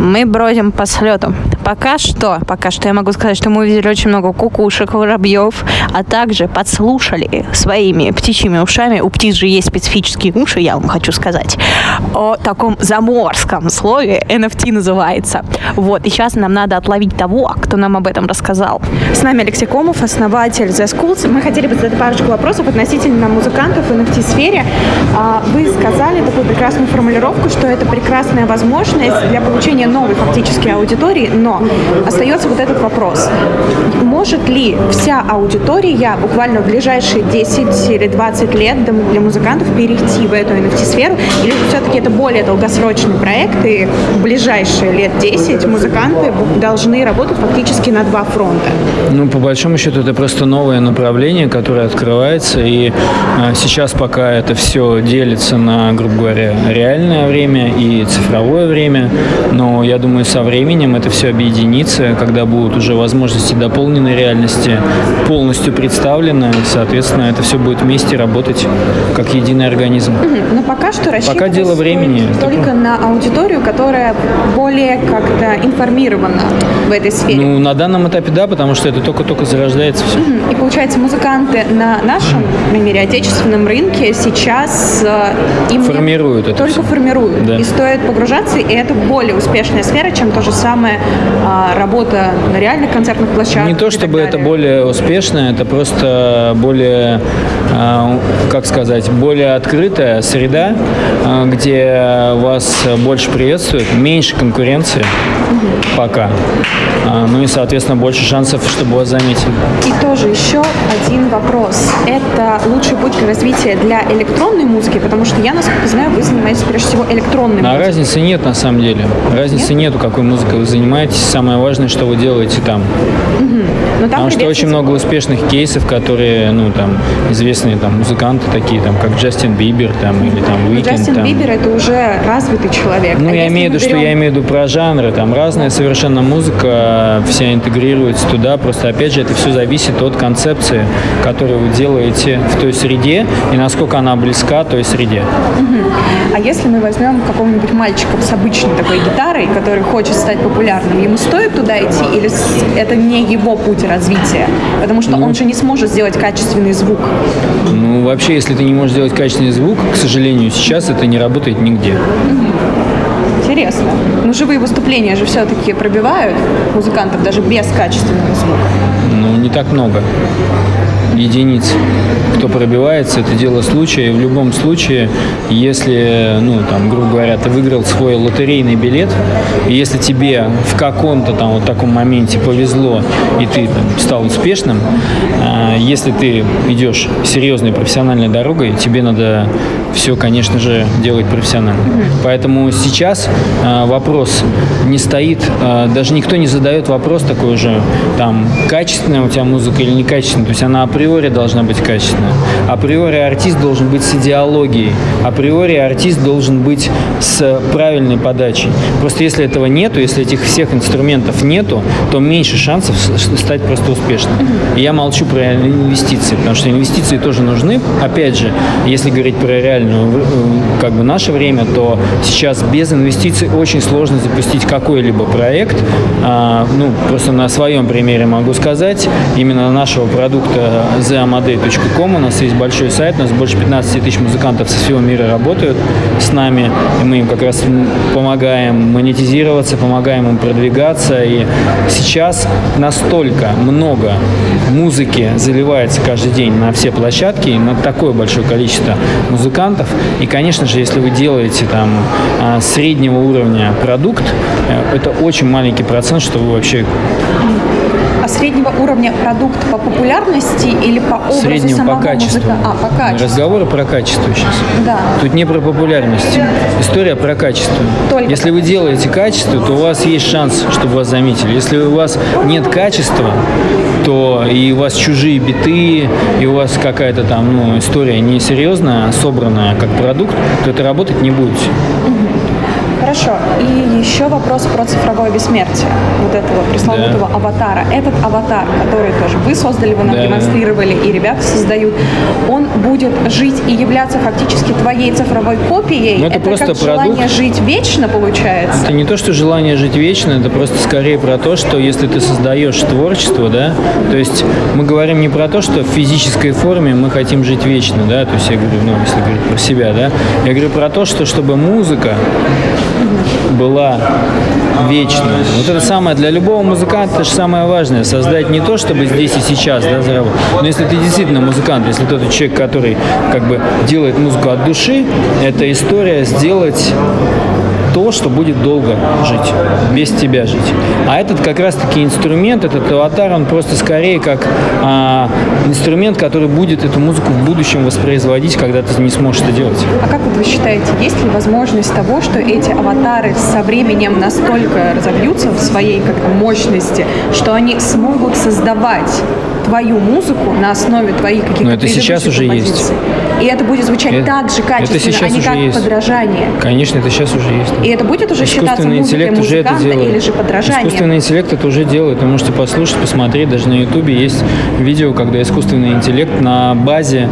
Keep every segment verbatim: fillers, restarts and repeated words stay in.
мы бродим по слету. Пока что, пока что я могу сказать, что мы увидели очень много кукушек, воробьев, а также подслушали своими птичьими ушами, у птиц же есть специфические уши, я вам хочу сказать, о таком заморском слове, эн эф ти называется. Вот, и сейчас нам надо отловить того, кто нам об этом рассказал. С нами Алексей Комов, основатель The Schools. Мы хотели бы задать парочку вопросов относительно музыкантов в эн эф ти-сфере. Вы сказали такую прекрасную формулировку, что это прекрасная возможность для получения новой фактически аудитории, но остается вот этот вопрос. Может ли вся аудитория буквально в ближайшие десять или двадцать лет для музыкантов перейти в эту эн эф ти-сферу, или же все-таки это более долгосрочный проект, и в ближайшие лет десять музыканты должны работать фактически на два фронта? Ну, по большому счету, это просто новое направление, которое открывается, и а, сейчас пока это все делится на, грубо говоря, реальное время и цифровое время, но я думаю, со временем это все объединится, когда будут уже возможности дополненной реальности полностью представлены, соответственно, это все будет вместе работать как единый организм. Но пока что рассчитывать пока дело времени. Только это... на аудиторию, которая более как-то информирована в этой сфере. Ну, на данном этапе да, потому что это только-только зарождается все. И получается, музыканты на нашем, по крайней мере, отечественном рынке сейчас им формируют это только все. формируют. Да. И стоит погружаться, и это более успешная сфера, чем то же самое а, работа на реальных концертных площадках. Не то чтобы это более успешно, это просто более, а, как сказать, более открытая среда, а, где вас больше приветствуют, меньше конкуренции угу. пока. А, ну и, соответственно, больше шансов, чтобы вас заметили. И тоже еще один вопрос. Это лучший путь к развитию для электронной музыки, потому что я, насколько знаю, вы занимаетесь прежде всего электронной а музыкой. Разницы нет на самом деле. Разницы нет? нету, какой музыкой вы занимаетесь. Самое важное, что вы делаете там. Угу. Но там Потому что очень много успешных кейсов, которые, ну, там, известные там музыканты такие, там, как Джастин Бибер, там, или там Уикенд. Джастин там. Бибер — это уже развитый человек. Ну, а я имею в виду, берем... что я имею в виду про жанры, там, разная совершенно музыка, вся интегрируется туда, просто, опять же, это все зависит от концепции, которую вы делаете в той среде, и насколько она близка той среде. Угу. А если мы возьмем какого-нибудь мальчика с обычной такой гитарой, который хочет стать популярным, ему стоит туда идти, или это не его путь развития? Потому что ну, он же не сможет сделать качественный звук. Ну, вообще, если ты не можешь сделать качественный звук, к сожалению, сейчас это не работает нигде. Угу. Интересно. Но живые выступления же все-таки пробивают музыкантов даже без качественного звука. Ну, не так много. Единиц, кто пробивается, это дело случая. И в любом случае, если, ну, там, грубо говоря, ты выиграл свой лотерейный билет, и если тебе в каком-то там вот таком моменте повезло, и ты там стал успешным, э, если ты идешь серьезной профессиональной дорогой, тебе надо все, конечно же, делать профессионально. Mm-hmm. Поэтому сейчас э, вопрос не стоит, э, даже никто не задает вопрос такой уже, там, качественная у тебя музыка или некачественная, то есть она априори должна быть качественная. Априори артист должен быть с идеологией. Априори артист должен быть с правильной подачей. Просто если этого нету, если этих всех инструментов нету, то меньше шансов стать просто успешным. И я молчу про инвестиции, потому что инвестиции тоже нужны. Опять же, если говорить про реальную, как бы, наше время, то сейчас без инвестиций очень сложно запустить какой-либо проект. А, ну, просто на своем примере могу сказать, именно нашего продукта зе амадей точка ком. У нас есть большой сайт, у нас больше пятнадцать тысяч музыкантов со всего мира работают с нами, и мы им как раз помогаем монетизироваться, помогаем им продвигаться. И сейчас настолько много музыки заливается каждый день на все площадки, на такое большое количество музыкантов. И, конечно же, если вы делаете там среднего уровня продукт, это очень маленький процент, что вы вообще... А среднего уровня продукт по популярности или по образу среднего самого по качеству. музыка? А, по качеству. Разговоры про качество сейчас. Да. Тут не про популярность. История про качество. Только Если вы делаете качество, то у вас есть шанс, чтобы вас заметили. Если у вас нет качества, то и у вас чужие биты, и у вас какая-то там, ну, история несерьезная, собранная как продукт, то это работать не будет. Хорошо. И еще вопрос про цифровое бессмертие. Вот этого пресловутого да. аватара. Этот аватар, который тоже вы создали, вы нам да. демонстрировали, и ребята создают, он будет жить и являться фактически твоей цифровой копией. Но это, это просто как желание продукт. Жить вечно, получается? Это не то, что желание жить вечно, это просто скорее про то, что если ты создаешь творчество, да, то есть мы говорим не про то, что в физической форме мы хотим жить вечно, да, то есть я говорю, ну, если говорить про себя, да, я говорю про то, что чтобы музыка была вечная. Вот это самое для любого музыканта, это же самое важное, создать не то, чтобы здесь и сейчас, да, заработать, но если ты действительно музыкант, если тот человек, который как бы делает музыку от души, это история сделать то, что будет долго жить, без тебя жить. А этот как раз-таки инструмент, этот аватар, он просто скорее как а, инструмент, который будет эту музыку в будущем воспроизводить, когда ты не сможешь это делать. А как вот вы считаете, есть ли возможность того, что эти аватары со временем настолько разовьются в своей как-то мощности, что они смогут создавать твою музыку на основе твоих каких-то предыдущих композиций? Но это сейчас уже есть. И это будет звучать это, так же качественно, а не как есть. подражание. Конечно, это сейчас уже есть. И это будет уже считаться музыкой музыканта или же подражанием? Искусственный интеллект это уже делает. Вы можете послушать, посмотреть. Даже на Ютубе есть видео, когда искусственный интеллект на базе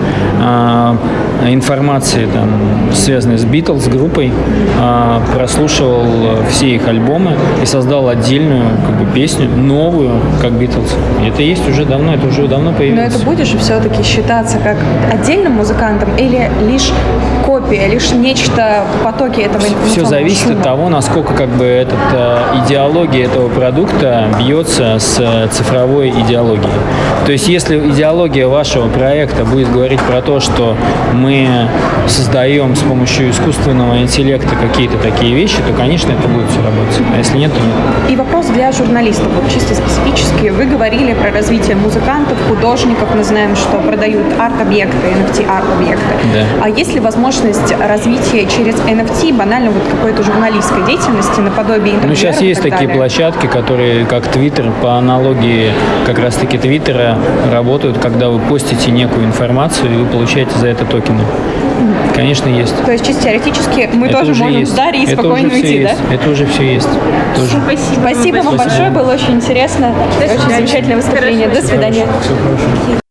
э, информации, там, связанной с Битлз, группой, э, прослушивал все их альбомы и создал отдельную как бы, песню, новую, как Битлз. И это есть уже давно, это уже давно появилось. Но это будет же все-таки считаться как отдельным музыкантом или лишь копия, лишь нечто в потоке этого информационного Все зависит шума? от того, насколько как бы этот, идеология этого продукта бьется с цифровой идеологией. То есть если идеология вашего проекта будет говорить про то, что мы создаем с помощью искусственного интеллекта какие-то такие вещи, то, конечно, это будет все работать. А если нет, то нет. И вопрос для журналистов, вот чисто специфически. Вы говорили про развитие музыкантов, художников. Мы знаем, что продают арт-объекты, эн эф ти арт-объекты. Да. А есть ли возможность развития через эн эф ти банально вот какой-то журналистской деятельности наподобие интервью? Ну, сейчас есть такие далее? площадки, которые, как Twitter, по аналогии как раз-таки Твиттера, работают, когда вы постите некую информацию, и вы получаете за это токены. Mm-hmm. Конечно, есть. То есть, чисто теоретически, мы это тоже можем есть. с Дарьей это спокойно уйти, есть. да? Это уже все есть. Тоже. Спасибо. Спасибо вам большое, было очень интересно. Очень замечательное выступление. До свидания. Все хорошо.